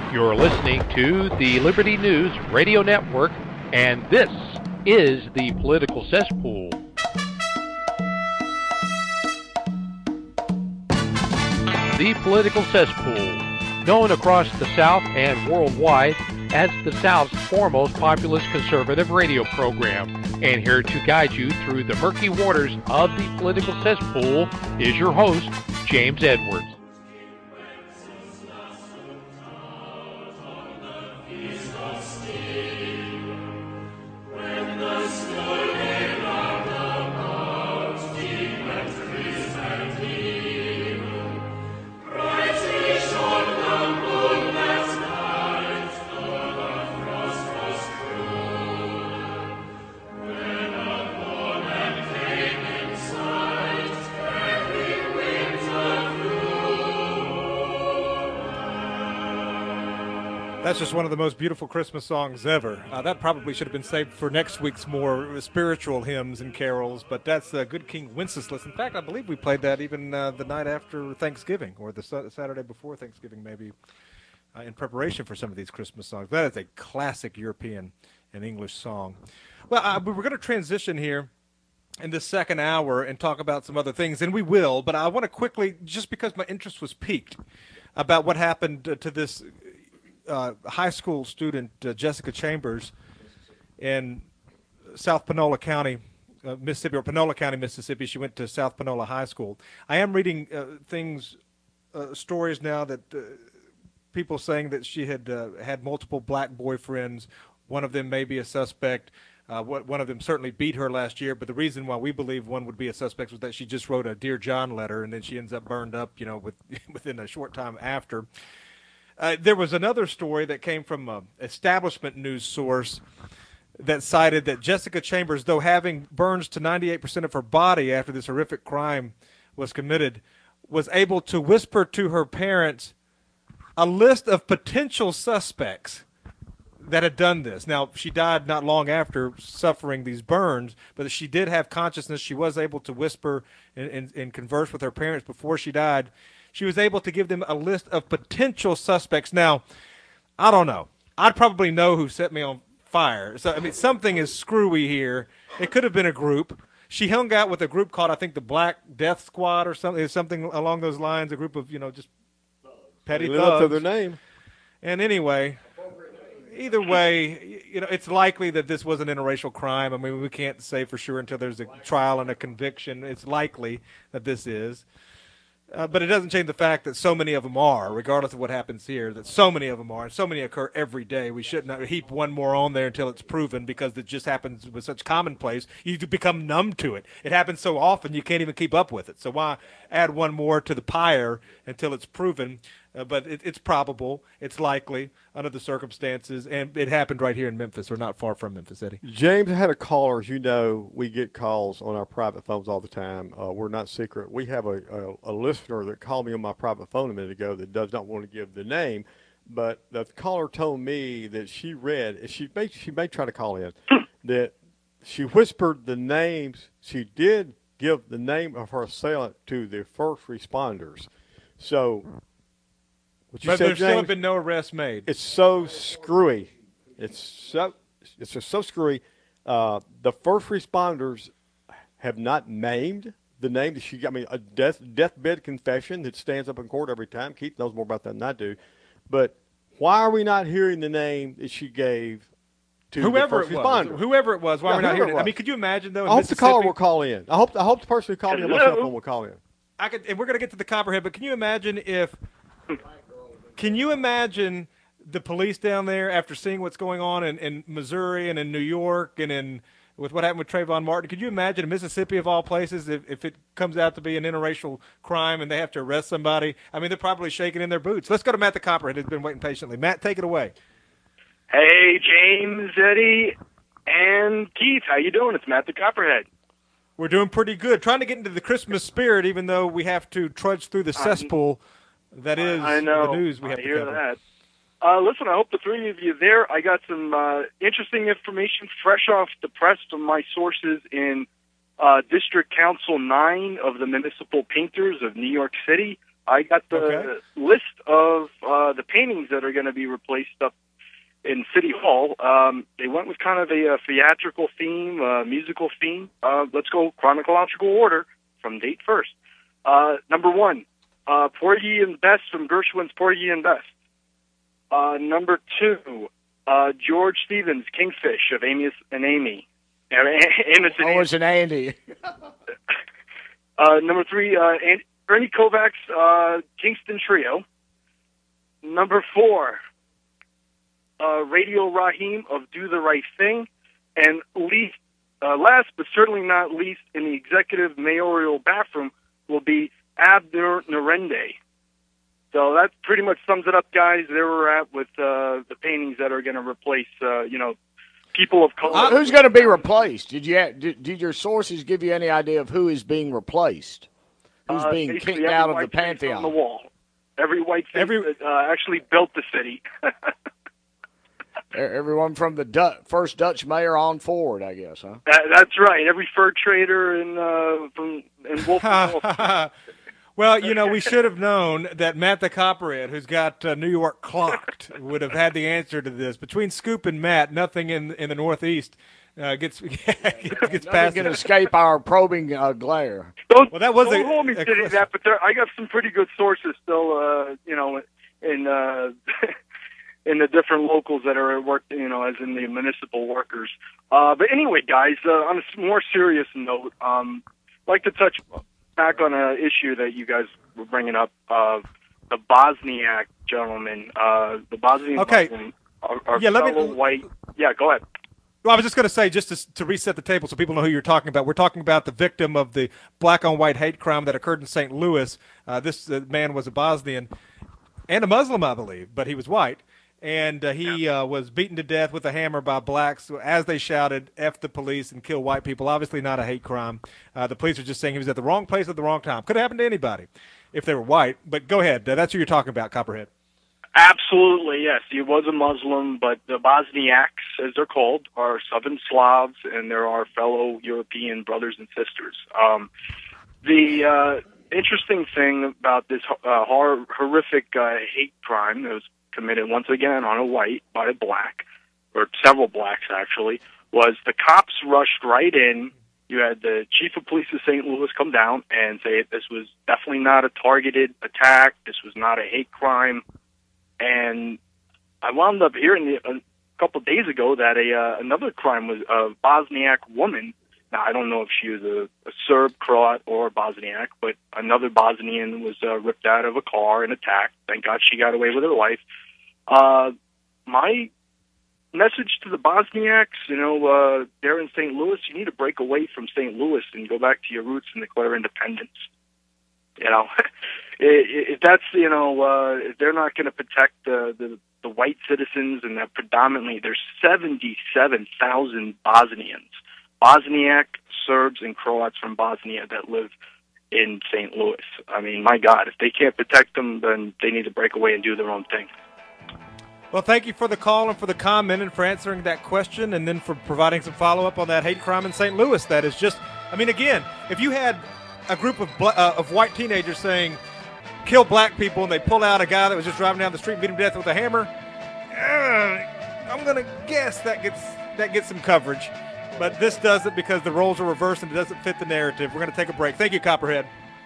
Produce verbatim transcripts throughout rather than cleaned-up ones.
You're listening to the Liberty News Radio Network, and this is the Political Cesspool. The Political Cesspool, known across the South and worldwide as the South's foremost populist conservative radio program. And here to guide you through the murky waters of the Political Cesspool is your host, James Edwards. That's just one of the most beautiful Christmas songs ever. Uh, that probably should have been saved for next week's more spiritual hymns and carols, but that's uh, Good King Wenceslas. In fact, I believe we played that even uh, the night after Thanksgiving, or the sa- Saturday before Thanksgiving, maybe, uh, in preparation for some of these Christmas songs. That is a classic European and English song. Well, uh, we're going to transition here in this second hour and talk about some other things, and we will, but I want to quickly, just because my interest was piqued about what happened uh, to this Uh, high school student, uh, Jessica Chambers, in South Panola County, uh, Mississippi, or Panola County, Mississippi. She went to South Panola High School. I am reading uh, things, uh, stories now that uh, people saying that she had uh, had multiple black boyfriends. One of them may be a suspect. Uh, one of them certainly beat her last year, but the reason why we believe one would be a suspect was that she just wrote a Dear John letter, and then she ends up burned up, you know, with, within a short time after. Uh, there was another story that came from an establishment news source that cited that Jessica Chambers, though having burns to ninety-eight percent of her body after this horrific crime was committed, was able to whisper to her parents a list of potential suspects that had done this. Now, she died not long after suffering these burns, but she did have consciousness. She was able to whisper and, and, and converse with her parents before she died. She was able to give them a list of potential suspects. Now, I don't know. I'd probably know who set me on fire. So, I mean, something is screwy here. It could have been a group. She hung out with a group called, I think, the Black Death Squad or something, something along those lines, a group of, you know, just petty thugs. Live up to their name. And anyway, either way, you know, it's likely that this was an interracial crime. I mean, we can't say for sure until there's a trial and a conviction. It's likely that this is. Uh, but it doesn't change the fact that so many of them are, regardless of what happens here, that so many of them are, and so many occur every day. We shouldn't heap one more on there until it's proven, because it just happens with such commonplace. You become numb to it. It happens so often you can't even keep up with it. So why add one more to the pyre until it's proven? Uh, but it, it's probable, it's likely under the circumstances, and it happened right here in Memphis, or not far from Memphis, Eddie. James, I had a caller. As you know, we get calls on our private phones all the time. Uh, we're not secret. We have a, a, a listener that called me on my private phone a minute ago that does not want to give the name, but the caller told me that she read, she may, she may try to call in, that she whispered the names, she did give the name of her assailant to the first responders. So... But there said, still James, have been no arrests made. It's so screwy. It's so it's just so screwy. Uh, the first responders have not named the name that she. I mean, a death deathbed confession that stands up in court every time. Keith knows more about that than I do. But why are we not hearing the name that she gave to whoever the first it responder? was? Whoever it was. Why yeah, are we not hearing it? it? I mean, could you imagine though? In I hope the caller will Mississippi- call in. I hope I hope the person who called me on my cell phone will call in. I could, and we're going to get to the Copperhead, but can you imagine if? Can you imagine the police down there after seeing what's going on in, in Missouri and in New York and in with what happened with Trayvon Martin? Could you imagine in Mississippi of all places if, if it comes out to be an interracial crime and they have to arrest somebody? I mean, they're probably shaking in their boots. Let's go to Matt the Copperhead, who's been waiting patiently. Matt, take it away. Hey, James, Eddie, and Keith. How you doing? It's Matt the Copperhead. We're doing pretty good. Trying to get into the Christmas spirit, even though we have to trudge through the cesspool that is I know. the news we have I to hear cover. that. Uh, listen, I hope the three of you there. I got some uh, interesting information fresh off the press from my sources in uh, District Council nine of the Municipal Painters of New York City. I got the okay. list of uh, the paintings that are going to be replaced up in City Hall. Um, they went with kind of a, a theatrical theme, uh, musical theme. Uh, let's go chronological order from date first. Uh, number one, uh, Porgy and Bess from Gershwin's Porgy and Bess. Uh, number two, uh, George Stevens, Kingfish of Amos and Amy. Amos and Amos and Andy. uh, number three, uh, and Ernie Kovacs, uh, Kingston Trio. Number four, uh, Radio Raheem of Do the Right Thing. And least, uh, last but certainly not least, in the executive mayoral bathroom will be Abner Narende. So that pretty much sums it up, guys. There we're at with uh, the paintings that are going to replace, uh, you know, people of color. Uh, who's going to be replaced? Did you have, did, did your sources give you any idea of who is being replaced? Who's uh, being kicked out of the pantheon? On the wall. Every white face Every... that uh, actually built the city. Everyone from the du- first Dutch mayor on forward, I guess, huh? That, that's right. Every fur trader in uh, from in Wolf. Well, you know, we should have known that Matt the Copperhead, who's got uh, New York clocked, would have had the answer to this. Between Scoop and Matt, nothing in in the Northeast uh, gets gets past. Can escape our probing uh, glare. Don't, well, that was don't a, hold me a to that, but there, I got some pretty good sources still. Uh, you know, in uh, in the different locals that are at work. You know, as in the municipal workers. Uh, but anyway, guys, uh, on a more serious note, um, I'd like to touch back on an issue that you guys were bringing up, uh, the Bosniak gentleman, uh, the Bosnian okay. Muslim, our, our yeah, fellow let me, white. Yeah, go ahead. Well, I was just going to say, just to, to reset the table so people know who you're talking about, we're talking about the victim of the black-on-white hate crime that occurred in Saint Louis. Uh, this uh, man was a Bosnian and a Muslim, I believe, but he was white. And uh, he uh, was beaten to death with a hammer by blacks as they shouted, F the police and kill white people. Obviously not a hate crime. Uh, the police are just saying he was at the wrong place at the wrong time. Could have happened to anybody if they were white. But go ahead. That's who you're talking about, Copperhead. Absolutely, yes. He was a Muslim, but the Bosniaks, as they're called, are Southern Slavs, and they're our fellow European brothers and sisters. Um, the uh, interesting thing about this uh, hor- horrific uh, hate crime that was committed once again on a white by a black, or several blacks actually, was the cops rushed right in. You had the chief of police of Saint Louis come down and say this was definitely not a targeted attack. This was not a hate crime. And I wound up hearing the, a couple of days ago that a uh, another crime was a Bosniak woman. Now, I don't know if she was a, a Serb, Croat, or Bosniak, but another Bosnian was uh, ripped out of a car and attacked. Thank God she got away with her life. Uh, my message to the Bosniaks, you know, uh, they're in Saint Louis, you need to break away from Saint Louis and go back to your roots and declare independence. You know, if that's, you know, uh, if they're not going to protect uh, the, the white citizens, and that predominantly there's seventy-seven thousand Bosnians. Bosniak, Serbs, and Croats from Bosnia that live in Saint Louis. I mean, my God, if they can't protect them, then they need to break away and do their own thing. Well, thank you for the call and for the comment and for answering that question, and then for providing some follow-up on that hate crime in Saint Louis. That is just, I mean, again, if you had a group of bla- uh, of white teenagers saying, kill black people, and they pull out a guy that was just driving down the street and beat him to death with a hammer, uh, I'm going to guess that gets that gets some coverage. But this doesn't, because the roles are reversed and it doesn't fit the narrative. We're going to take a break. Thank you, Copperhead.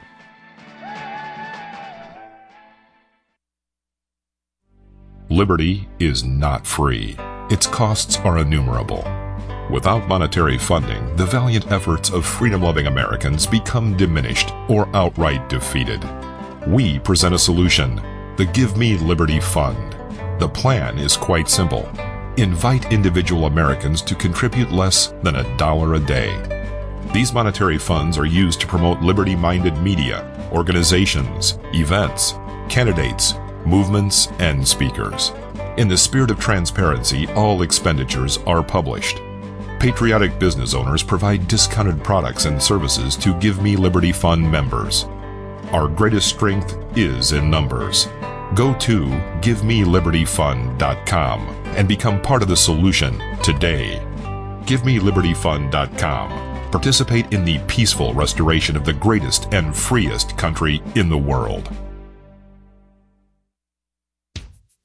Liberty is not free. Its costs are innumerable. Without monetary funding, the valiant efforts of freedom-loving Americans become diminished or outright defeated. We present a solution, the Give Me Liberty Fund. The plan is quite simple. Invite individual Americans to contribute less than a dollar a day. These monetary funds are used to promote liberty-minded media, organizations, events, candidates, movements, and speakers. In the spirit of transparency, all expenditures are published. Patriotic business owners provide discounted products and services to Give Me Liberty Fund members. Our greatest strength is in numbers. Go to give me liberty fund dot com and become part of the solution today. give me liberty fund dot com. Participate in the peaceful restoration of the greatest and freest country in the world.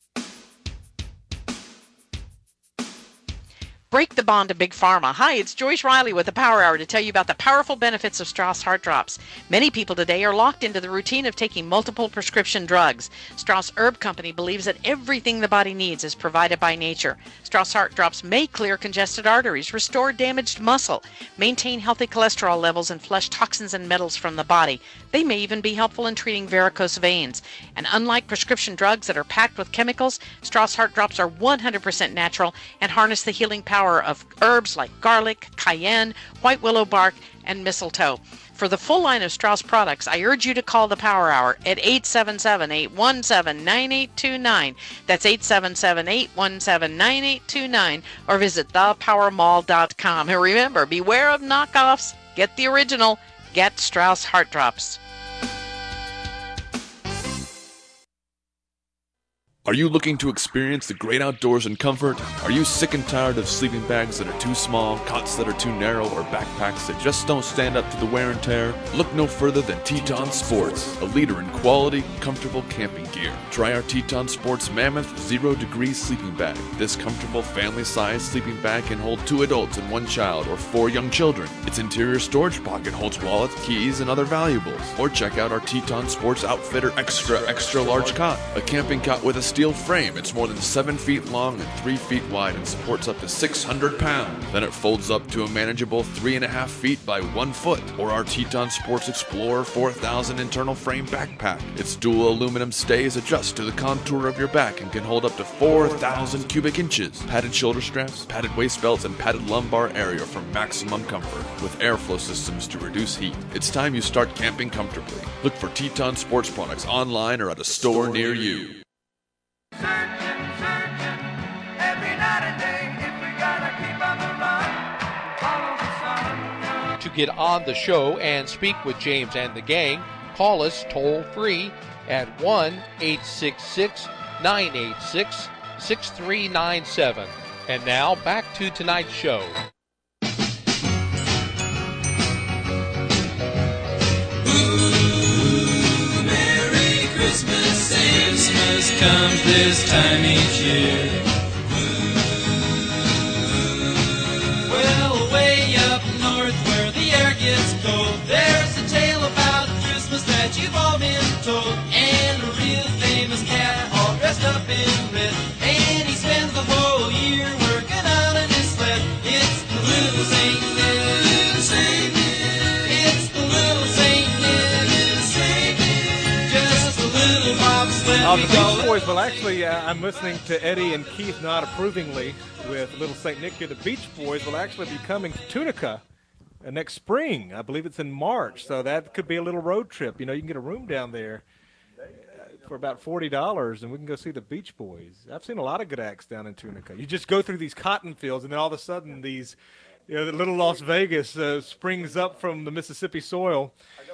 Break the bond to Big Pharma. Hi, it's Joyce Riley with the Power Hour to tell you about the powerful benefits of Strauss Heart Drops. Many people today are locked into the routine of taking multiple prescription drugs. Strauss Herb Company believes that everything the body needs is provided by nature. Strauss Heart Drops may clear congested arteries, restore damaged muscle, maintain healthy cholesterol levels, and flush toxins and metals from the body. They may even be helpful in treating varicose veins. And unlike prescription drugs that are packed with chemicals, Strauss Heart Drops are one hundred percent natural and harness the healing power of herbs like garlic, cayenne, white willow bark, and mistletoe. For the full line of Strauss products, I urge you to call the Power Hour at eight seven seven, eight one seven, nine eight two nine. That's eight seven seven, eight one seven, nine eight two nine, or visit the power mall dot com. And remember, beware of knockoffs. Get the original. Get Strauss Heart Drops. Are you looking to experience the great outdoors in comfort? Are you sick and tired of sleeping bags that are too small, cots that are too narrow, or backpacks that just don't stand up to the wear and tear? Look no further than Teton Sports, a leader in quality, comfortable camping gear. Try our Teton Sports Mammoth Zero Degree Sleeping Bag. This comfortable family-sized sleeping bag can hold two adults and one child, or four young children. Its interior storage pocket holds wallets, keys, and other valuables. Or check out our Teton Sports Outfitter Extra Extra Large Cot, a camping cot with a steel frame. It's more than seven feet long and three feet wide and supports up to six hundred pounds. Then it folds up to a manageable three and a half feet by one foot. Or our Teton Sports Explorer four thousand internal frame backpack. Its dual aluminum stays adjust to the contour of your back and can hold up to four thousand cubic inches. Padded shoulder straps, padded waist belts, and padded lumbar area for maximum comfort with airflow systems to reduce heat. It's time you start camping comfortably. Look for Teton Sports products online or at a store near you. Searching, searching, every night and day, if we gotta keep on the run, follow the sun. To get on the show and speak with James and the gang, call us toll free at one eight six six, nine eight six, six three nine seven. And now back to tonight's show. Christmas, Christmas comes this time each year. Well, way up north where the air gets cold, there's a tale about Christmas that you've all been told. And a real famous cat all dressed up in red, and he spends the whole year working out in his sled. It's the little Saint Nick, Saint Nick. It's the little Saint Nick, Saint Nick. Just a little bobsled. Uh, the Beach Boys, well, actually, uh, I'm listening to Eddie and Keith nod approvingly with Little Saint Nick here. The Beach Boys will actually be coming to Tunica uh, next spring. I believe it's in March, so that could be a little road trip. You know, you can get a room down there uh, for about forty dollars, and we can go see the Beach Boys. I've seen a lot of good acts down in Tunica. You just go through these cotton fields, and then all of a sudden these, you know, the little Las Vegas uh, springs up from the Mississippi soil.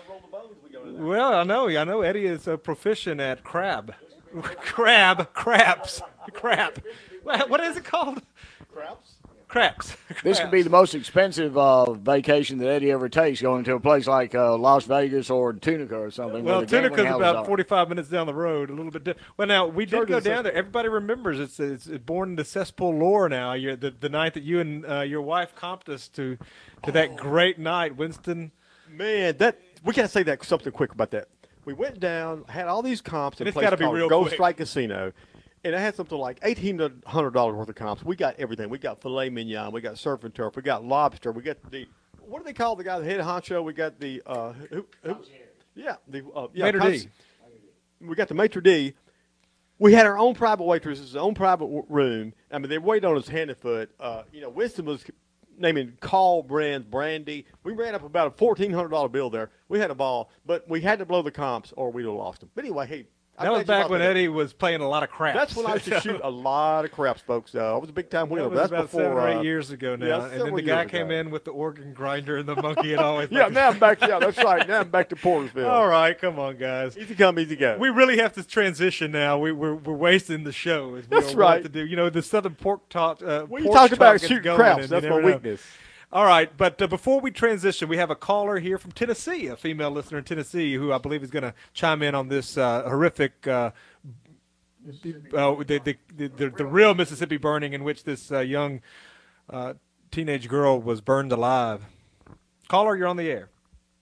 Well, I know, I know. Eddie is uh, proficient at crab, crab, craps, crap. What is it called? Craps. Craps. This could be the most expensive uh, vacation that Eddie ever takes, going to a place like uh, Las Vegas or Tunica or something. Well, Tunica's about are. forty-five minutes down the road, a little bit. Di- well, now we did Sure go is down there. Everybody remembers it's it's born into cesspool lore now. You're, the the night that you and uh, your wife comped us to to that oh. great night, Winston. Man, that we got to say that something quick about that. We went down, had all these comps in a it's place be called real Ghost quick. Strike Casino. And I had something like eighteen hundred dollars worth of comps. We got everything. We got filet mignon. We got surf and turf. We got lobster. We got the, what do they call the guy, the head honcho? We got the, uh, who, who, yeah, the, uh, yeah, Maitre cons- d'. We got the maitre d'. We had our own private waitresses, our own private w- room. I mean, they waited on us hand and foot. Uh, you know, Winston was naming call brands, brandy. We ran up about a fourteen hundred dollars bill there. We had a ball, but we had to blow the comps or we'd have lost them. But anyway, hey. That was back when Eddie was playing a lot of craps. That's when I used to shoot a lot of craps, folks. Uh, I was a big-time wheeler. That was That's about before, seven or eight uh, years ago now. Yeah, and then the guy came in with the organ grinder and the monkey and always. yeah, now I'm back. Yeah, that's right. Now I'm back to Portersville. All right, come on, guys. Easy come, easy go. We really have to transition now. We, we're we're wasting the show. As we That's don't right. Want to do. You know, the Southern pork talk. Uh, well, you talked about shooting craps. That's my weakness. Know. All right, but uh, before we transition, we have a caller here from Tennessee, a female listener in Tennessee, who I believe is going to chime in on this uh, horrific. Uh, Uh, the, the, the, the, the real Mississippi burning in which this uh, young uh, teenage girl was burned alive. Caller, you're on the air.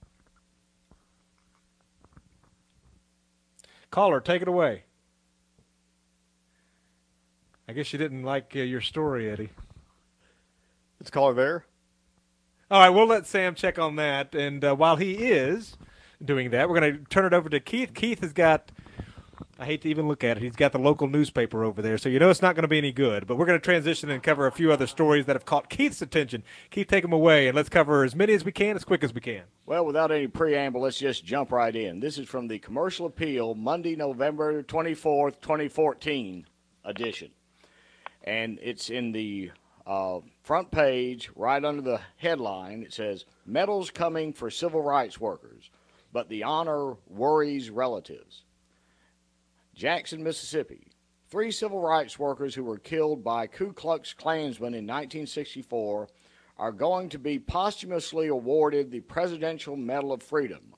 Caller, take it away. I guess you didn't like uh, your story, Eddie. Is caller there? All right, we'll let Sam check on that. And uh, while he is doing that, we're going to turn it over to Keith. Keith has got, I hate to even look at it, he's got the local newspaper over there, so you know it's not going to be any good. But we're going to transition and cover a few other stories that have caught Keith's attention. Keith, take them away, and let's cover as many as we can, as quick as we can. Well, without any preamble, let's just jump right in. This is from the Commercial Appeal, Monday, November twenty-fourth, twenty fourteen edition. And it's in the uh, front page, right under the headline. It says, "Medals coming for civil rights workers, but the honor worries relatives." Jackson, Mississippi. Three civil rights workers who were killed by Ku Klux Klansmen in nineteen sixty-four are going to be posthumously awarded the Presidential Medal of Freedom.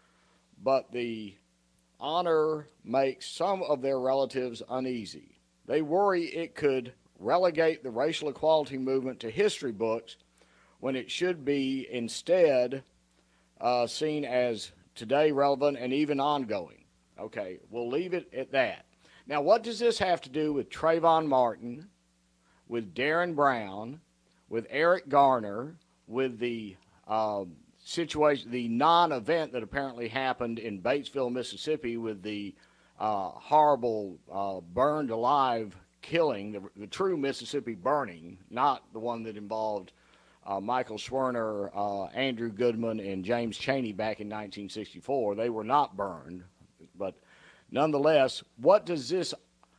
But the honor makes some of their relatives uneasy. They worry it could relegate the racial equality movement to history books when it should be instead uh, seen as today relevant and even ongoing. Okay, we'll leave it at that. Now, what does this have to do with Trayvon Martin, with Darren Brown, with Eric Garner, with the uh, situation, the non-event that apparently happened in Batesville, Mississippi, with the uh, horrible uh, burned alive killing, the, the true Mississippi burning, not the one that involved uh, Michael Schwerner, uh, Andrew Goodman, and James Chaney back in nineteen sixty-four. They were not burned. But nonetheless, what does this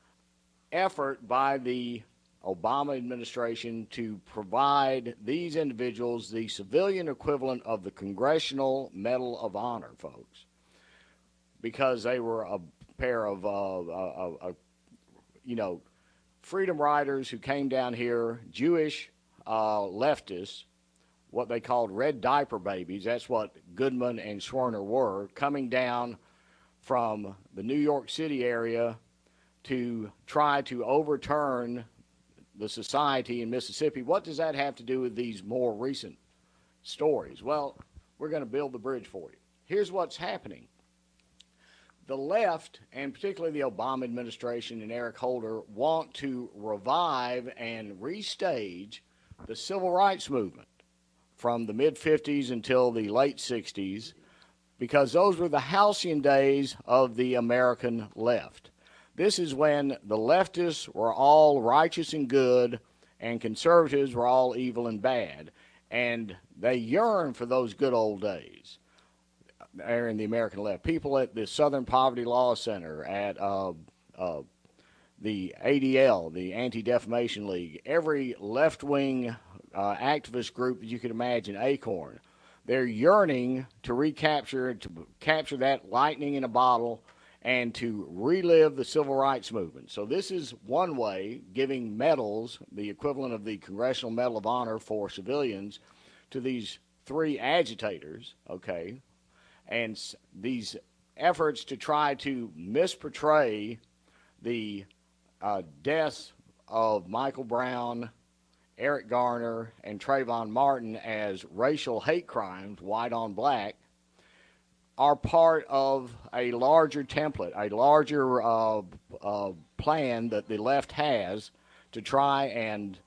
effort by the Obama administration to provide these individuals the civilian equivalent of the Congressional Medal of Honor, folks? Because they were a pair of, uh, uh, uh, you know, freedom riders who came down here, Jewish uh, leftists, what they called red diaper babies. That's what Goodman and Schwerner were, coming down from the New York City area to try to overturn the society in Mississippi. What does that have to do with these more recent stories? Well, we're going to build the bridge for you. Here's what's happening. The left, and particularly the Obama administration and Eric Holder, want to revive and restage the civil rights movement from the mid-fifties until the late sixties, because those were the halcyon days of the American left. This is when the leftists were all righteous and good, and conservatives were all evil and bad. And they yearn for those good old days there in the American left. People at the Southern Poverty Law Center, at uh, uh, the A D L, the Anti-Defamation League, every left-wing uh, activist group that you could imagine, Acorn, they're yearning to recapture, to capture that lightning in a bottle and to relive the civil rights movement. So this is one way, giving medals, the equivalent of the Congressional Medal of Honor for civilians, to these three agitators, okay? And these efforts to try to misportray the uh, deaths of Michael Brown, Eric Garner, and Trayvon Martin as racial hate crimes, white on black, are part of a larger template, a larger uh, uh, plan that the left has to try and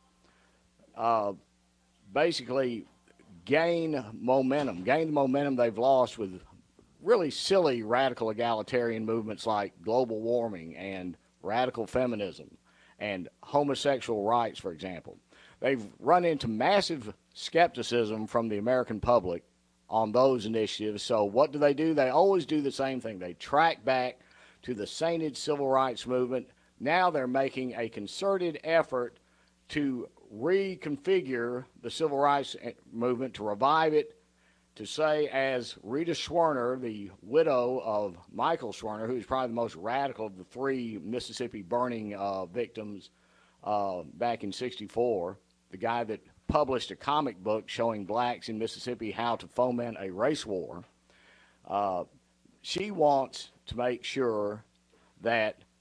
uh, basically gain momentum, gain the momentum they've lost with really silly radical egalitarian movements like global warming and radical feminism and homosexual rights, for example. They've run into massive skepticism from the American public on those initiatives. So what do they do? They always do the same thing. They track back to the sainted civil rights movement. Now they're making a concerted effort to reconfigure the civil rights movement, to revive it, to say, as Rita Schwerner, the widow of Michael Schwerner, who's probably the most radical of the three Mississippi burning uh, victims uh, back in sixty-four, the guy that published a comic book showing blacks in Mississippi how to foment a race war, uh, she wants to make sure that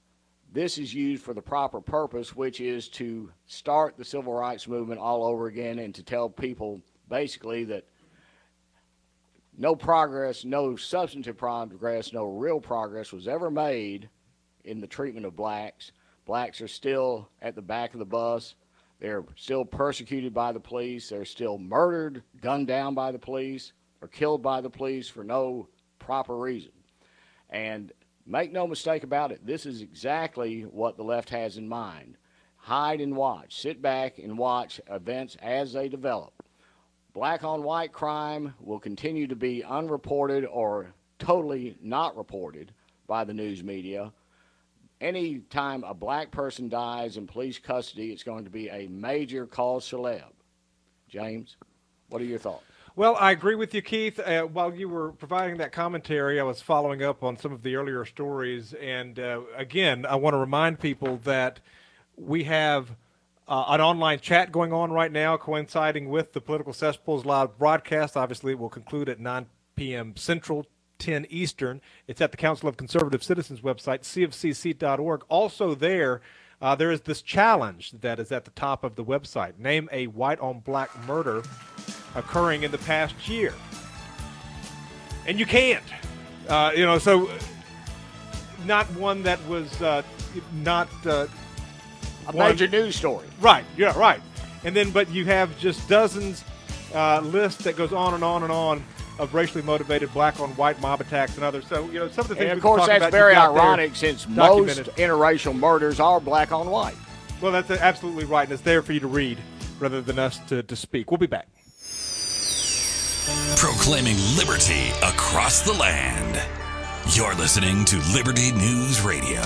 this is used for the proper purpose, which is to start the civil rights movement all over again and to tell people basically that no progress, no substantive progress, no real progress was ever made in the treatment of blacks. Blacks are still at the back of the bus. They're still persecuted by the police. They're still murdered, gunned down by the police, or killed by the police for no proper reason. And make no mistake about it, this is exactly what the left has in mind. Hide and watch. Sit back and watch events as they develop. Black-on-white crime will continue to be unreported or totally not reported by the news media. Any time a black person dies in police custody, it's going to be a major cause celeb. James, what are your thoughts? Well, I agree with you, Keith. Uh, while you were providing that commentary, I was following up on some of the earlier stories. And uh, again, I want to remind people that we have uh, an online chat going on right now, coinciding with the Political Cesspool's live broadcast. Obviously, it will conclude at nine p.m. Central, ten Eastern. It's at the Council of Conservative Citizens website, c f c c dot org. Also there, uh, there is this challenge that is at the top of the website. Name a white-on-black murder occurring in the past year. And you can't. Uh, you know, so not one that was uh, not uh, a major news story. Right, yeah, right. And then, but you have just dozens uh, lists that goes on and on and on of racially motivated black-on-white mob attacks and others. So, you know, some of the things. And of course, that's about, very ironic since most documented. interracial murders are black-on-white. Well, that's absolutely right, and it's there for you to read rather than us to, to speak. We'll be back. Proclaiming liberty across the land. You're listening to Liberty News Radio.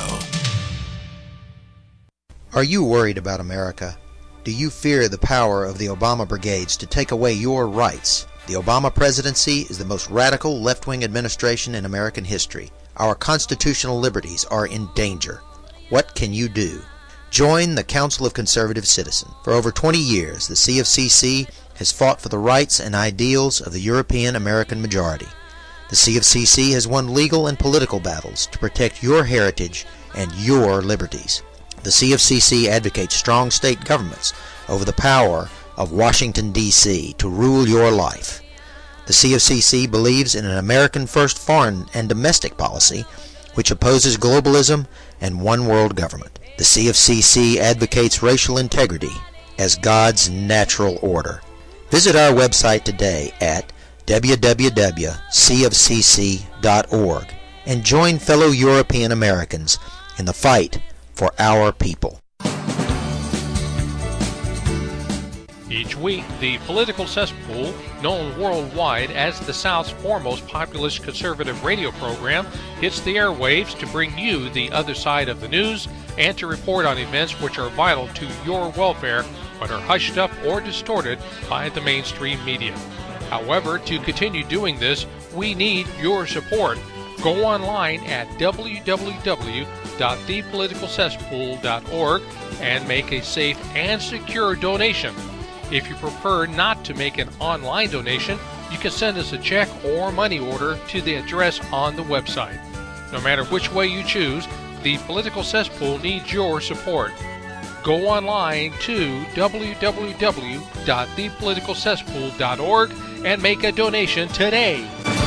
Are you worried about America? Do you fear the power of the Obama brigades to take away your rights? The Obama presidency is the most radical left-wing administration in American history. Our constitutional liberties are in danger. What can you do? Join the Council of Conservative Citizens. For over twenty years, the C F C C has fought for the rights and ideals of the European American majority. The C F C C has won legal and political battles to protect your heritage and your liberties. The C F C C advocates strong state governments over the power of Washington, D C to rule your life. The C F C C believes in an American-first foreign and domestic policy which opposes globalism and one-world government. The C F C C advocates racial integrity as God's natural order. Visit our website today at w w w dot c f c c dot org and join fellow European Americans in the fight for our people. Each week, the Political Cesspool, known worldwide as the South's foremost populist conservative radio program, hits the airwaves to bring you the other side of the news and to report on events which are vital to your welfare but are hushed up or distorted by the mainstream media. However, to continue doing this, we need your support. Go online at w w w dot the political cesspool dot org and make a safe and secure donation. If you prefer not to make an online donation, you can send us a check or money order to the address on the website. No matter which way you choose, the Political Cesspool needs your support. Go online to w w w dot the political cesspool dot org and make a donation today.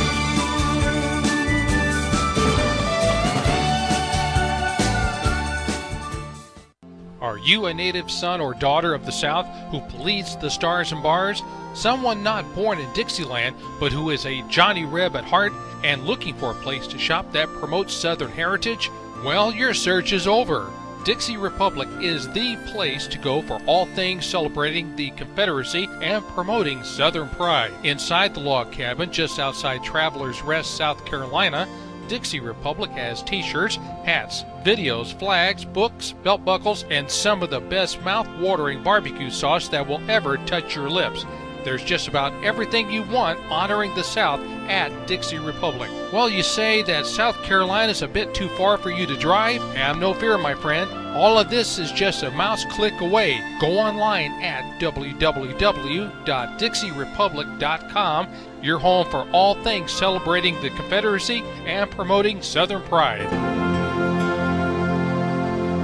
Are you a native son or daughter of the South who pleads the stars and bars? Someone not born in Dixieland, but who is a Johnny Reb at heart and looking for a place to shop that promotes Southern heritage? Well, your search is over. Dixie Republic is the place to go for all things celebrating the Confederacy and promoting Southern pride. Inside the log cabin just outside Travelers Rest, South Carolina, Dixie Republic has t-shirts, hats, videos, flags, books, belt buckles, and some of the best mouth-watering barbecue sauce that will ever touch your lips. There's just about everything you want honoring the South at Dixie Republic. Well, you say that South Carolina's a bit too far for you to drive? Have no fear, my friend. All of this is just a mouse click away. Go online at w w w dot dixie republic dot com, your home for all things celebrating the Confederacy and promoting Southern pride.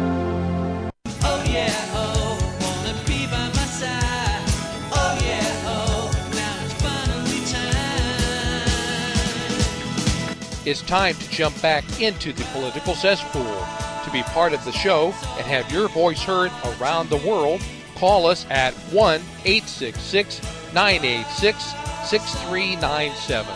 it's time to jump back into the political cesspool. To be part of the show and have your voice heard around the world, call us at one eight six six, nine eight six, six three nine seven.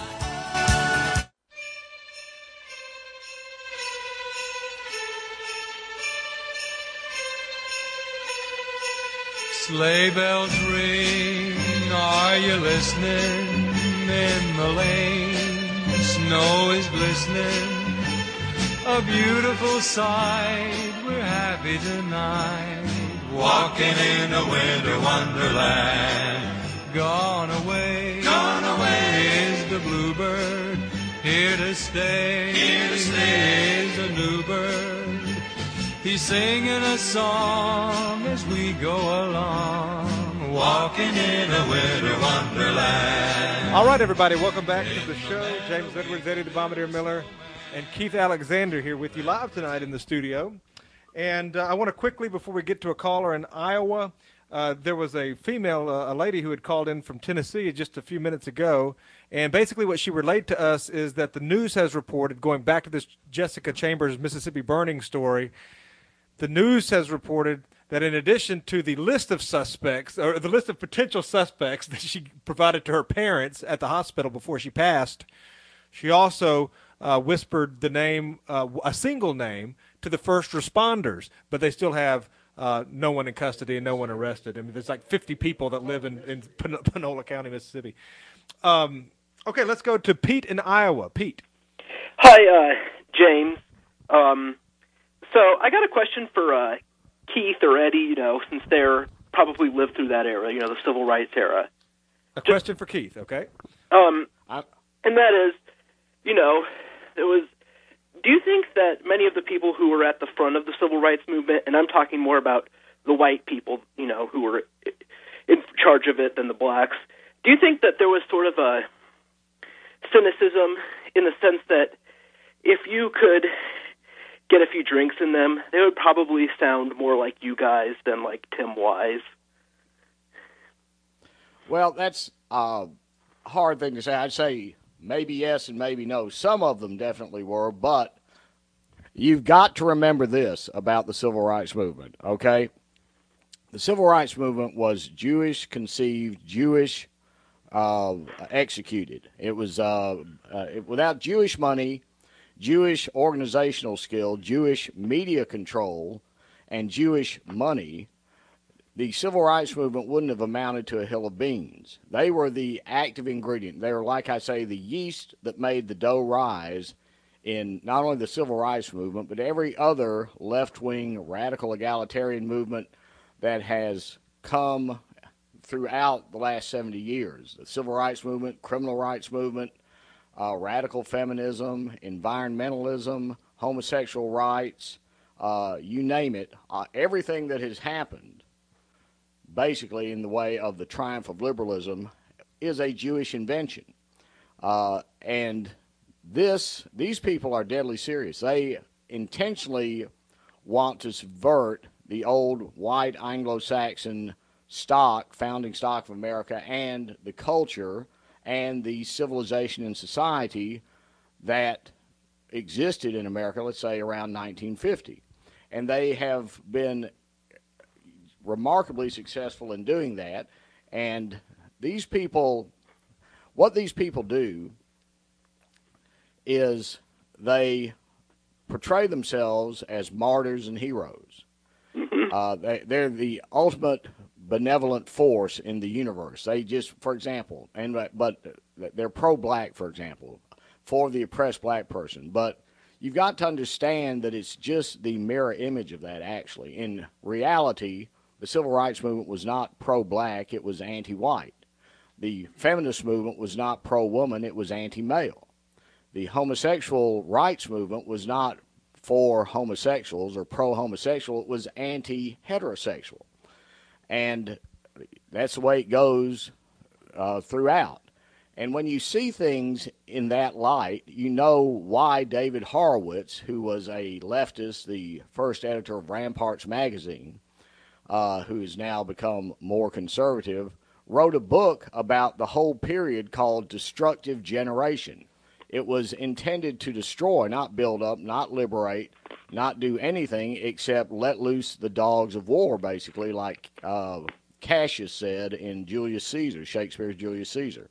Sleigh bells ring, are you listening? In the lane, snow is glistening, a beautiful sight, we're happy tonight, walking in a winter wonderland. Gone away, gone away is the bluebird, here to stay, here to stay is a new bird. He's singing a song as we go along, walking in a winter wonderland. All right, everybody, welcome back to the show. James Edwards, Eddie the Bombardier Miller, and Keith Alexander here with you live tonight in the studio. And uh, I want to quickly, before we get to a caller in Iowa, uh, there was a female, uh, a lady who had called in from Tennessee just a few minutes ago. And basically what she relayed to us is that the news has reported, going back to this Jessica Chambers Mississippi burning story, the news has reported that in addition to the list of suspects, or the list of potential suspects that she provided to her parents at the hospital before she passed, she also uh, whispered the name, uh, a single name, to the first responders, but they still have uh, no one in custody and no one arrested. I mean, there's like fifty people that live in, in Panola County, Mississippi. Um, okay, let's go to Pete in Iowa. Pete. Hi, uh, James. Um, so I got a question for uh, Keith or Eddie, you know, since they're probably lived through that era, you know, the civil rights era. A question for Keith, okay? Um, and that is, you know, there was, do you think that many of the people who were at the front of the civil rights movement, and I'm talking more about the white people, you know, who were in charge of it than the blacks, do you think that there was sort of a cynicism in the sense that if you could get a few drinks in them, they would probably sound more like you guys than like Tim Wise? Well, that's a hard thing to say. I'd say maybe yes and maybe no. Some of them definitely were, but you've got to remember this about the civil rights movement, okay? The civil rights movement was Jewish conceived, Jewish uh, executed. It was uh, uh, it, without Jewish money, Jewish organizational skill, Jewish media control, and Jewish money, the civil rights movement wouldn't have amounted to a hill of beans. They were the active ingredient. They were, like I say, the yeast that made the dough rise in not only the civil rights movement, but every other left-wing radical egalitarian movement that has come throughout the last seventy years. The civil rights movement, criminal rights movement, uh, radical feminism, environmentalism, homosexual rights, uh, you name it, uh, everything that has happened basically in the way of the triumph of liberalism is a Jewish invention. Uh, and this, these people are deadly serious. They intentionally want to subvert the old white Anglo-Saxon stock, founding stock of America, and the culture and the civilization and society that existed in America, let's say around nineteen fifty. And they have been remarkably successful in doing that. And these people, what these people do is they portray themselves as martyrs and heroes. Uh, they, they're the ultimate benevolent force in the universe. They just, for example, and but they're pro-black, for example, for the oppressed black person. But you've got to understand that it's just the mirror image of that, actually. In reality, the civil rights movement was not pro-black, it was anti-white. The feminist movement was not pro-woman, it was anti-male. The homosexual rights movement was not for homosexuals or pro-homosexual, it was anti-heterosexual. And that's the way it goes uh, throughout. And when you see things in that light, you know why David Horowitz, who was a leftist, the first editor of Ramparts magazine, uh, who has now become more conservative, wrote a book about the whole period called Destructive Generation. It was intended to destroy, not build up, not liberate, not do anything except let loose the dogs of war, basically, like uh, Cassius said in Julius Caesar, Shakespeare's Julius Caesar.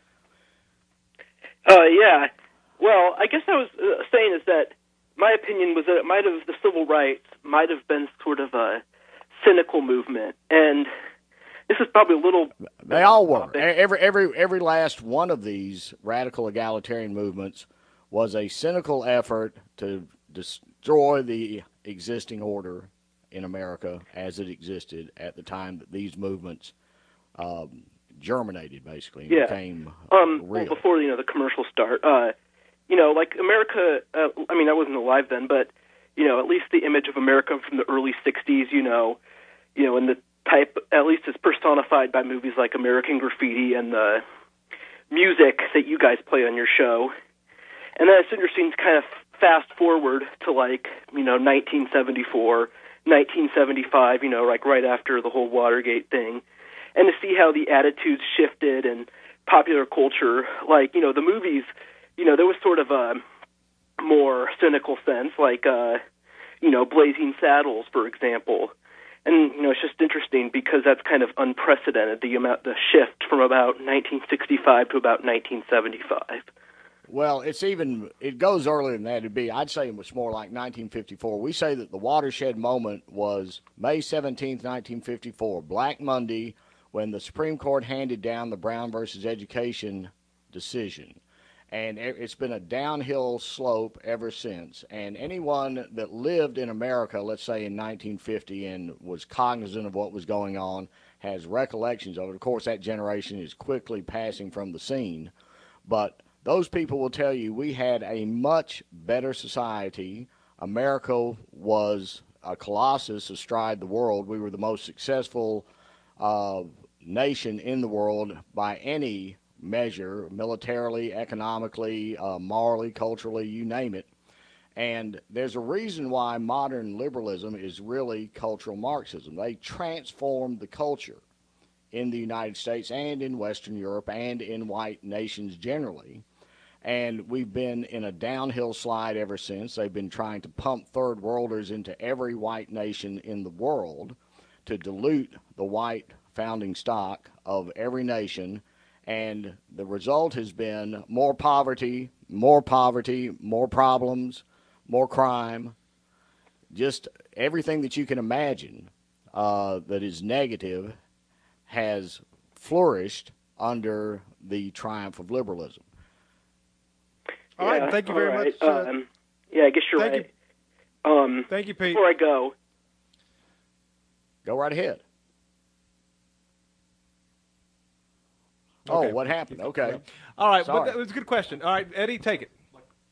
Uh, yeah. Well, I guess I was uh, saying is that my opinion was that it might have, the civil rights might have been sort of a cynical movement, and this is probably a little... They all were. Every, every, every last one of these radical egalitarian movements was a cynical effort to destroy the existing order in America as it existed at the time that these movements um, germinated, basically, and yeah. became um, real. Well, before, you know, the commercial start, uh, you know, like America, uh, I mean, I wasn't alive then, but, you know, at least the image of America from the early sixties, you know, you know, and the type, at least is personified by movies like American Graffiti and the music that you guys play on your show. And then it's interesting to kind of fast forward to, like, you know, nineteen seventy-four, nineteen seventy-five, you know, like right after the whole Watergate thing, and to see how the attitudes shifted and popular culture, like, you know, the movies, you know, there was sort of a more cynical sense, like, uh, you know, Blazing Saddles, for example. And, you know, it's just interesting because that's kind of unprecedented, the amount, the shift from about nineteen sixty-five to about nineteen seventy-five. Well, it's even, it goes earlier than that. It'd be, I'd say it was more like nineteen fifty-four. We say that the watershed moment was May seventeenth, nineteen fifty-four, Black Monday, when the Supreme Court handed down the Brown versus Education decision. And it's been a downhill slope ever since. And anyone that lived in America, let's say in nineteen fifty, and was cognizant of what was going on, has recollections of it. Of course, that generation is quickly passing from the scene. But those people will tell you we had a much better society. America was a colossus astride the world. We were the most successful uh, nation in the world by any measure, militarily, economically, uh, morally, culturally, you name it. And there's a reason why modern liberalism is really cultural Marxism. They transformed the culture in the United States and in Western Europe and in white nations generally. And we've been in a downhill slide ever since. They've been trying to pump third worlders into every white nation in the world to dilute the white founding stock of every nation. And the result has been more poverty, more poverty, more problems, more crime, just everything that you can imagine uh, that is negative has flourished under the triumph of liberalism. All right, yeah, thank you very right. much. Uh, um, yeah, I guess you're thank right. You. Um, thank you, Pete. Before I go. Go right ahead. Okay. Oh, what happened? Okay. All right, Sorry. but that was a good question. All right, Eddie, take it.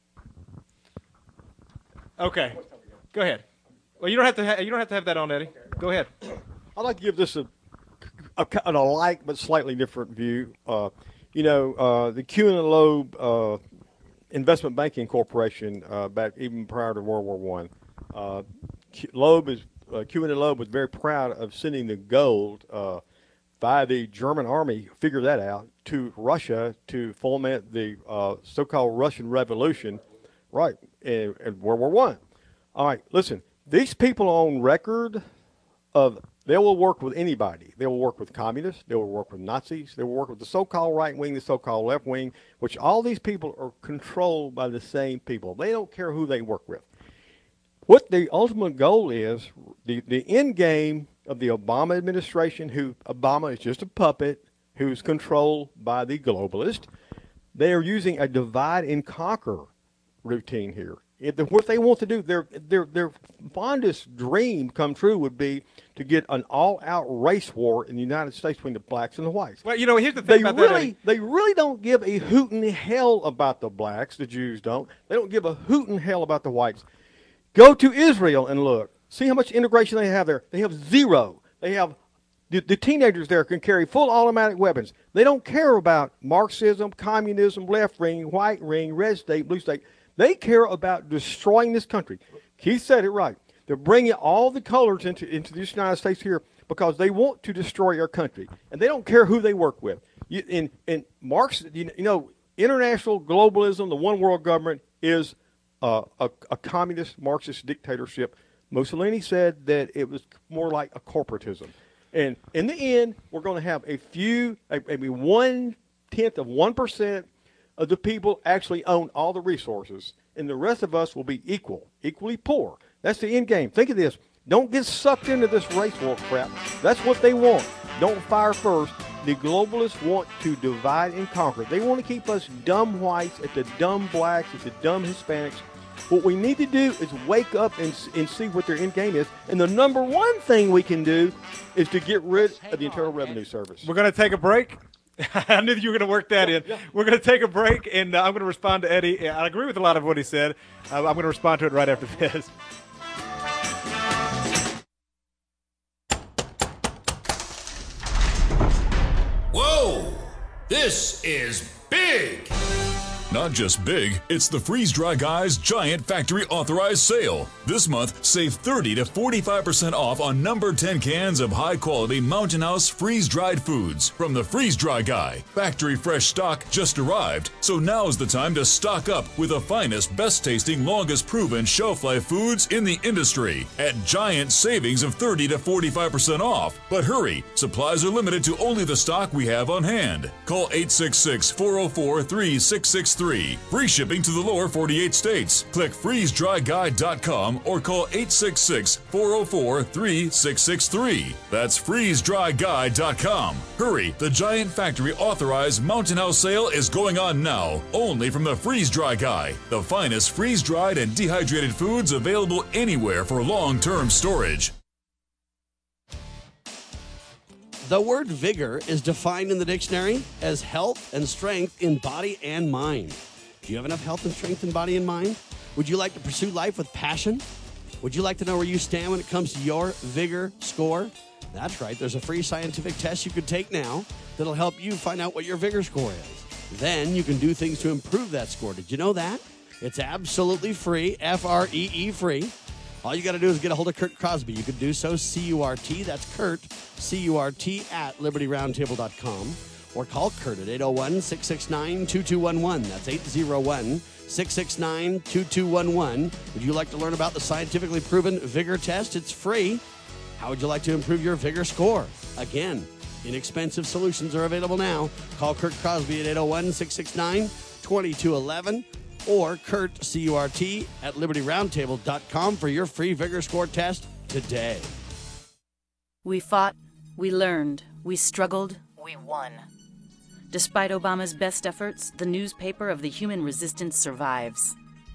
Okay, go ahead. Well, you don't have to. Ha- you don't have to have that on, Eddie. Go ahead. I'd like to give this a, a, an alike but slightly different view. Uh, you know, uh, the Q and Loeb uh, Investment Banking Corporation, uh, back even prior to World War One, uh, Loeb is uh, Q and Loeb was very proud of sending the gold uh, by the German army. Figure that out to Russia to foment the uh, so-called Russian Revolution, right in, in World War One. All right, listen. These people on record of they will work with anybody. They will work with communists. They will work with Nazis. They will work with the so-called right wing, the so-called left wing, which all these people are controlled by the same people. They don't care who they work with. What the ultimate goal is, the, the end game of the Obama administration, who Obama is just a puppet, who's controlled by the globalist, they are using a divide and conquer routine here. If the, what they want to do, their their their fondest dream come true would be to get an all-out race war in the United States between the blacks and the whites. Well, you know, here's the thing they about really, that. They really don't give a hoot in hell about the blacks. The Jews don't. They don't give a hoot in hell about the whites. Go to Israel and look. See how much integration they have there. They have zero. They have the, the teenagers there can carry full automatic weapons. They don't care about Marxism, communism, left wing, white ring, red state, blue state. They care about destroying this country. Keith said it right. They're bringing all the colors into, into the United States here because they want to destroy our country. And they don't care who they work with. You, in, in Marx, you, you know, international globalism, the one world government, is uh, a, a communist Marxist dictatorship. Mussolini said that it was more like a corporatism. And in the end, we're going to have a few, maybe one-tenth of one percent of the people actually own all the resources, and the rest of us will be equal, equally poor. That's the end game. Think of this. Don't get sucked into this race war crap. That's what they want. Don't fire first. The globalists want to divide and conquer. They want to keep us dumb whites at the dumb blacks, at the dumb Hispanics. What we need to do is wake up and, and see what their end game is. And the number one thing we can do is to get rid of the Internal Revenue Service. We're going to take a break. I knew you were going to work that in. Yeah. We're going to take a break, and uh, I'm going to respond to Eddie. I agree with a lot of what he said. Uh, I'm going to respond to it right after this. Whoa! This is big! Not just big, it's the Freeze Dry Guy's Giant Factory Authorized Sale. This month, save thirty to forty-five percent off on number ten cans of high-quality Mountain House freeze-dried foods from the Freeze Dry Guy. Factory fresh stock just arrived, so now's the time to stock up with the finest, best-tasting, longest-proven shelf-life foods in the industry at giant savings of thirty to forty-five percent off. But hurry, supplies are limited to only the stock we have on hand. Call eight six six, four oh four, three six six three. Free shipping to the lower forty-eight states. Click freeze dry guy dot com or call eight six six, four oh four, three six six three. That's freeze dry guy dot com. Hurry, the Giant Factory Authorized Mountain House sale is going on now, only from the Freeze Dry Guy. The finest freeze-dried and dehydrated foods available anywhere for long-term storage. The word vigor is defined in the dictionary as health and strength in body and mind. Do you have enough health and strength in body and mind? Would you like to pursue life with passion? Would you like to know where you stand when it comes to your vigor score? That's right. There's a free scientific test you can take now that'll help you find out what your vigor score is. Then you can do things to improve that score. Did you know that? It's absolutely free, F R E E free. All you got to do is get a hold of Curt Crosby. You can do so, C U R T, that's Curt, C U R T, at liberty roundtable dot com. Or call Curt at eight oh one, six six nine, two two one one. That's eight oh one, six six nine, two two one one. Would you like to learn about the scientifically proven vigor test? It's free. How would you like to improve your vigor score? Again, inexpensive solutions are available now. Call Curt Crosby at eight oh one, six six nine, two two one one. Or Curt, C U R T, at liberty roundtable dot com for your free vigor score test today. We fought, we learned, we struggled, we won. Despite Obama's best efforts, the newspaper of the human resistance survives.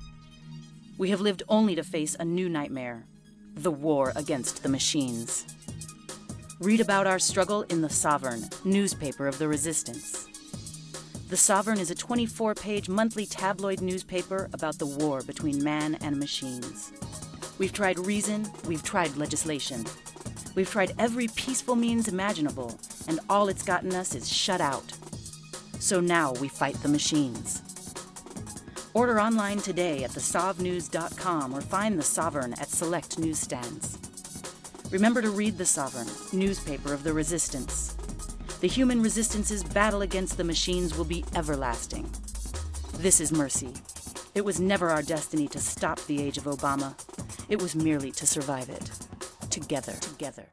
We have lived only to face a new nightmare, the war against the machines. Read about our struggle in The Sovereign, newspaper of the resistance. The Sovereign is a twenty-four page monthly tabloid newspaper about the war between man and machines. We've tried reason, we've tried legislation. We've tried every peaceful means imaginable, and all it's gotten us is shut out. So now we fight the machines. Order online today at the sov news dot com or find The Sovereign at select newsstands. Remember to read The Sovereign, newspaper of the resistance. The human resistance's battle against the machines will be everlasting. This is mercy. It was never our destiny to stop the age of Obama. It was merely to survive it. Together. Together.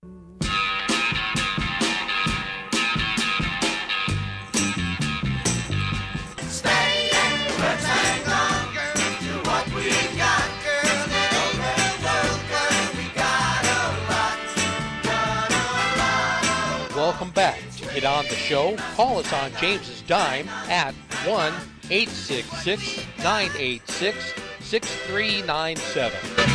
Stay and let's hang on, girl, to what we got, girl. It ain't the world, girl. We got a lot, got a lot. Welcome back. To get on the show, call us on James's dime at one eight six six, nine eight six, six three nine seven.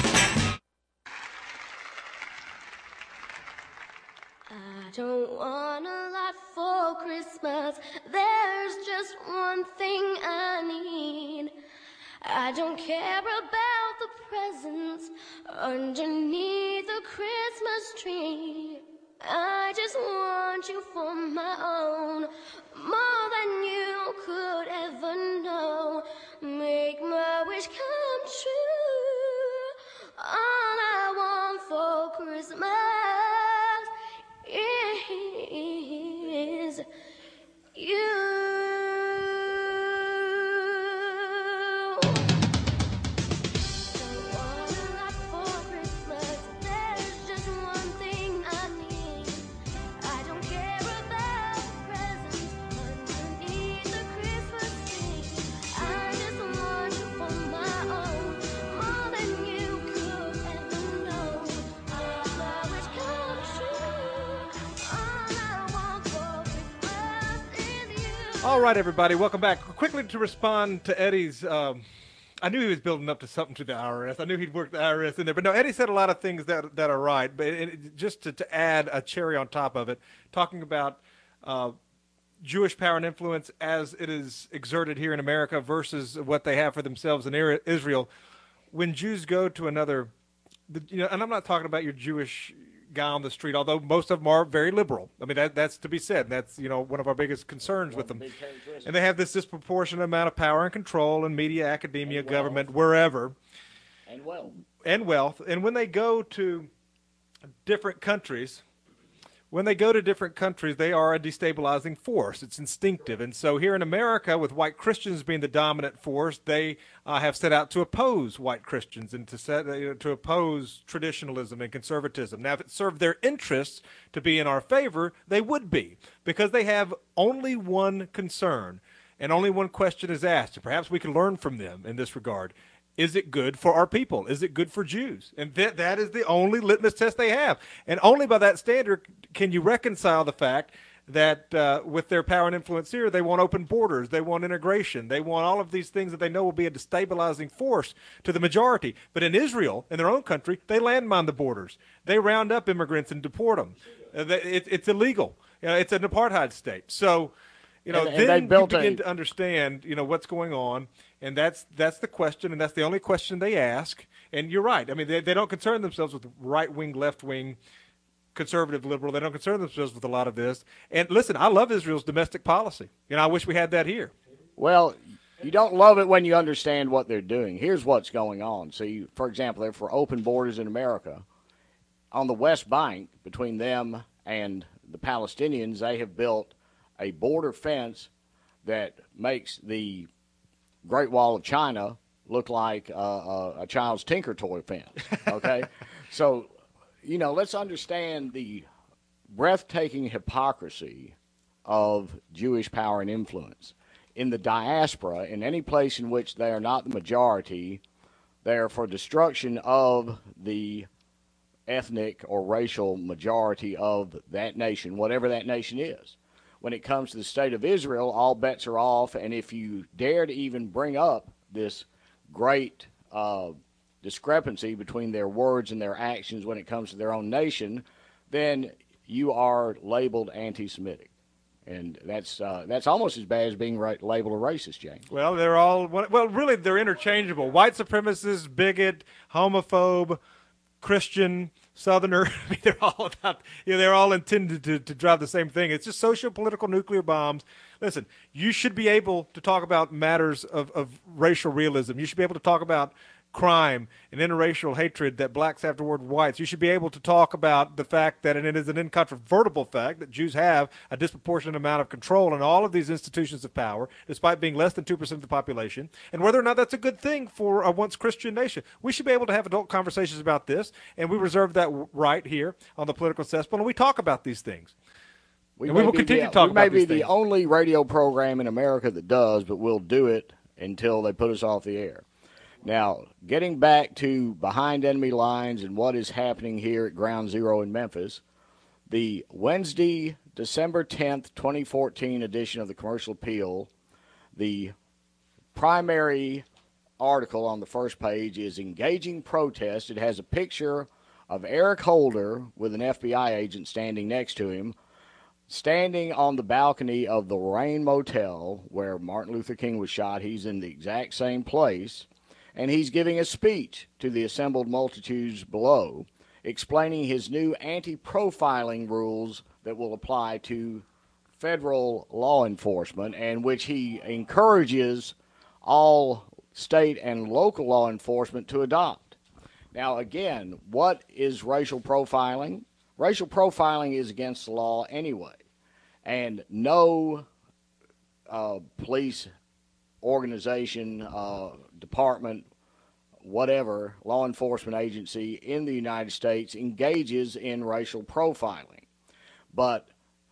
I don't want a lot for Christmas. There's just one thing I need. I don't care about the presents underneath the Christmas tree. I just want you for my own, more than you could ever know. Make my wish come true. All I want for Christmas is you. All right, everybody, welcome back. Quickly to respond to Eddie's, um, I knew he was building up to something to the I R S. I knew he'd worked the I R S in there. But no, Eddie said a lot of things that that are right. But it, it, just to, to add a cherry on top of it, talking about uh, Jewish power and influence as it is exerted here in America versus what they have for themselves in Israel. When Jews go to another, you know, and I'm not talking about your Jewish guy on the street, although most of them are very liberal. I mean, that, that's to be said. That's, you know, one of our biggest concerns with them. And they have this disproportionate amount of power and control in media, academia, and government, wherever. And wealth. And wealth. And when they go to different countries, when they go to different countries, they are a destabilizing force. It's instinctive. And so here in America, with white Christians being the dominant force, they uh, have set out to oppose white Christians and to set, uh, to oppose traditionalism and conservatism. Now, if it served their interests to be in our favor, they would be, because they have only one concern, and only one question is asked. And perhaps we can learn from them in this regard. Is it good for our people? Is it good for Jews? And that that is the only litmus test they have. And only by that standard can you reconcile the fact that uh, with their power and influence here, they want open borders, they want integration, they want all of these things that they know will be a destabilizing force to the majority. But in Israel, in their own country, they landmine the borders. They round up immigrants and deport them. Uh, it, it's illegal. You know, it's an apartheid state. So, you know, and, and then you begin a... to understand, you know, what's going on. And that's that's the question, and that's the only question they ask. And you're right. I mean, they, they don't concern themselves with right-wing, left-wing, conservative, liberal. They don't concern themselves with a lot of this. And listen, I love Israel's domestic policy. You know, I wish we had that here. Well, you don't love it when you understand what they're doing. Here's what's going on. So, you, for example, they're for open borders in America. On the West Bank, between them and the Palestinians, they have built a border fence that makes the Great Wall of China look like uh, a, a child's Tinker Toy fence, okay? So, you know, let's understand the breathtaking hypocrisy of Jewish power and influence. In the diaspora, in any place in which they are not the majority, they are for destruction of the ethnic or racial majority of that nation, whatever that nation is. When it comes to the state of Israel, all bets are off, and if you dare to even bring up this great uh, discrepancy between their words and their actions when it comes to their own nation, then you are labeled anti-Semitic. And that's uh, that's almost as bad as being ra- labeled a racist, James. Well, they're all, well, really, they're interchangeable. White supremacist, bigot, homophobe, Christian, Southerner. I mean, they're all about, you know, they're all intended to, to drive the same thing. It's just socio-political nuclear bombs. Listen, you should be able to talk about matters of, of racial realism. You should be able to talk about crime and interracial hatred that blacks have toward whites. You should be able to talk about the fact that, and it is an incontrovertible fact, that Jews have a disproportionate amount of control in all of these institutions of power, despite being less than two percent of the population, and whether or not that's a good thing for a once Christian nation. We should be able to have adult conversations about this, and we reserve that right here on the Political Cesspool, and we talk about these things. We, and we will continue the, to talk we about these things. We may be the only radio program in America that does, but we'll do it until they put us off the air. Now, getting back to behind enemy lines and what is happening here at Ground Zero in Memphis, the Wednesday, December tenth, twenty fourteen edition of the Commercial Appeal, the primary article on the first page is Engaging Protest. It has a picture of Eric Holder with an F B I agent standing next to him, standing on the balcony of the Lorraine Motel where Martin Luther King was shot. He's in the exact same place. And he's giving a speech to the assembled multitudes below, explaining his new anti-profiling rules that will apply to federal law enforcement, and which he encourages all state and local law enforcement to adopt. Now, again, what is racial profiling? Racial profiling is against the law anyway, and no uh, police organization, uh, department, whatever, law enforcement agency in the United States engages in racial profiling. But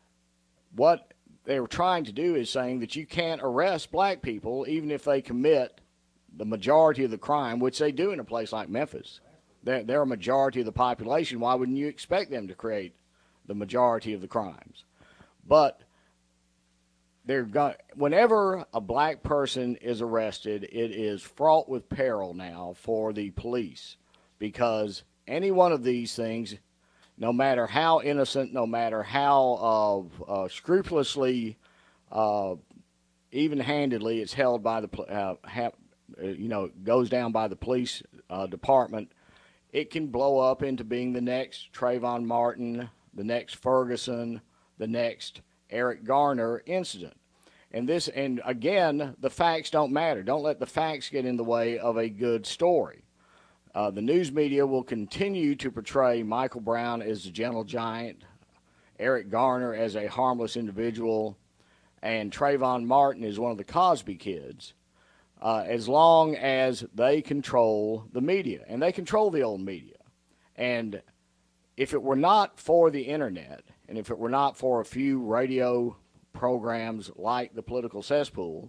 what they're trying to do is saying that you can't arrest black people even if they commit the majority of the crime, which they do in a place like Memphis. They're, they're a majority of the population. Why wouldn't you expect them to create the majority of the crimes? But they're going. Whenever a black person is arrested, it is fraught with peril now for the police, because any one of these things, no matter how innocent, no matter how uh, uh, scrupulously, uh, even-handedly it's held by the, uh, ha- you know, goes down by the police uh, department, it can blow up into being the next Trayvon Martin, the next Ferguson, the next Eric Garner incident. And this, and again, the facts don't matter. Don't let the facts get in the way of a good story. Uh, the news media will continue to portray Michael Brown as a gentle giant, Eric Garner as a harmless individual, and Trayvon Martin is one of the Cosby kids, uh, as long as they control the media. And they control the old media. And if it were not for the internet, and if it were not for a few radio programs like the Political Cesspool,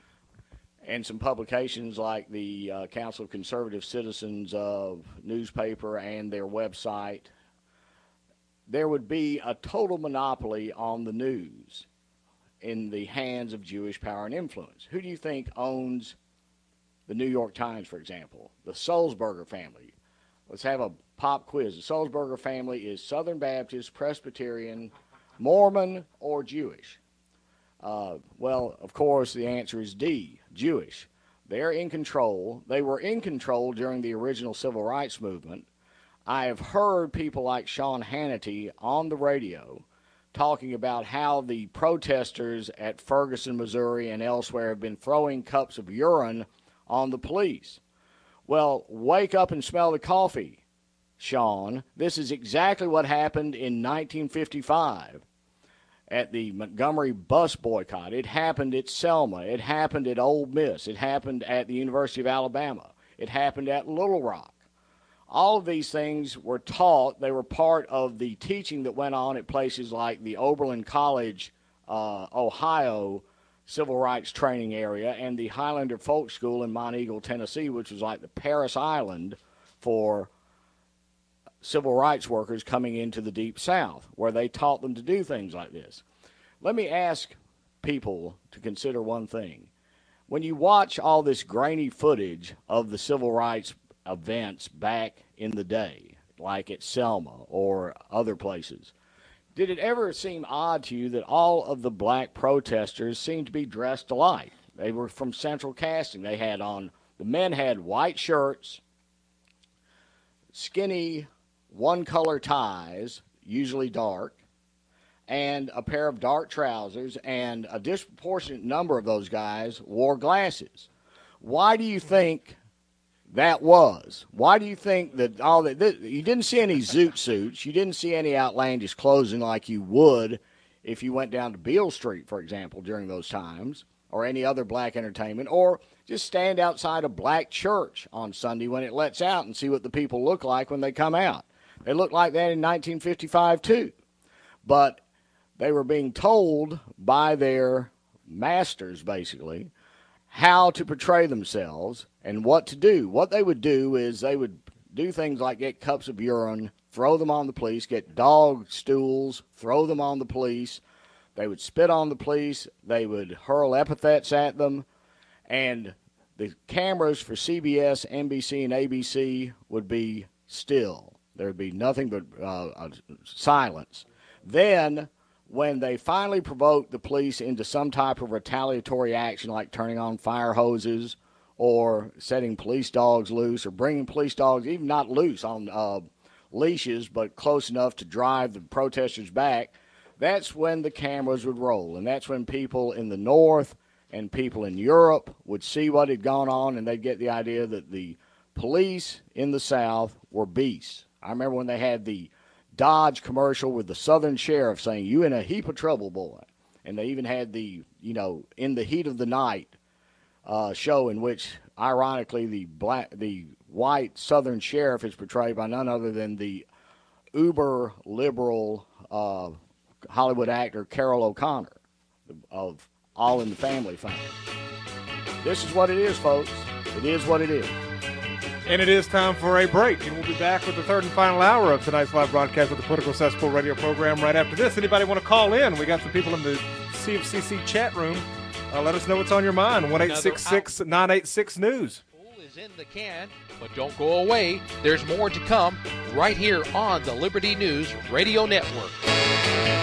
and some publications like the uh, Council of Conservative Citizens of newspaper and their website, there would be a total monopoly on the news in the hands of Jewish power and influence. Who do you think owns the New York Times, for example? The Sulzberger family. Let's have a pop quiz. The Sulzberger family is Southern Baptist, Presbyterian, Mormon, or Jewish? Uh, well, of course, the answer is D, Jewish. They're in control. They were in control during the original civil rights movement. I have heard people like Sean Hannity on the radio talking about how the protesters at Ferguson, Missouri, and elsewhere have been throwing cups of urine on the police. Well, wake up and smell the coffee, Sean. This is exactly what happened in nineteen fifty-five. At the Montgomery bus boycott. It happened at Selma. It happened at Ole Miss. It happened at the University of Alabama. It happened at Little Rock. All of these things were taught. They were part of the teaching that went on at places like the Oberlin College, uh, Ohio, civil rights training area, and the Highlander Folk School in Monteagle, Tennessee, which was like the Paris Island for civil rights workers coming into the Deep South, where they taught them to do things like this. Let me ask people to consider one thing. When you watch all this grainy footage of the civil rights events back in the day, like at Selma or other places, did it ever seem odd to you that all of the black protesters seemed to be dressed alike? They were from Central Casting. They had on, the men had white shirts, skinny one-color ties, usually dark, and a pair of dark trousers, and a disproportionate number of those guys wore glasses. Why do you think that was? Why do you think that all that, that you didn't see any zoot suits, you didn't see any outlandish clothing like you would if you went down to Beale Street, for example, during those times, or any other black entertainment, or just stand outside a black church on Sunday when it lets out and see what the people look like when they come out. They looked like that in nineteen fifty-five, too. But they were being told by their masters, basically, how to portray themselves and what to do. What they would do is they would do things like get cups of urine, throw them on the police, get dog stools, throw them on the police. They would spit on the police. They would hurl epithets at them. And the cameras for C B S, N B C, and A B C would be still. There would be nothing but uh, silence. Then, when they finally provoked the police into some type of retaliatory action, like turning on fire hoses or setting police dogs loose or bringing police dogs, even not loose on uh, leashes, but close enough to drive the protesters back, that's when the cameras would roll. And that's when people in the North and people in Europe would see what had gone on, and they'd get the idea that the police in the South were beasts. I remember when they had the Dodge commercial with the Southern Sheriff saying, "You in a heap of trouble, boy." And they even had the, you know, In the Heat of the Night uh, show in which, ironically, the black, the white Southern Sheriff is portrayed by none other than the uber-liberal uh, Hollywood actor Carroll O'Connor of All in the Family fame. This is what it is, folks. It is what it is. And it is time for a break, and we'll be back with the third and final hour of tonight's live broadcast of the Political Cesspool radio program right after this. Anybody want to call in? We got some people in the C F C C chat room. Uh, let us know what's on your mind. one eight six six, nine eight six, news. Is in the can, but don't go away. There's more to come right here on the Liberty News Radio Network.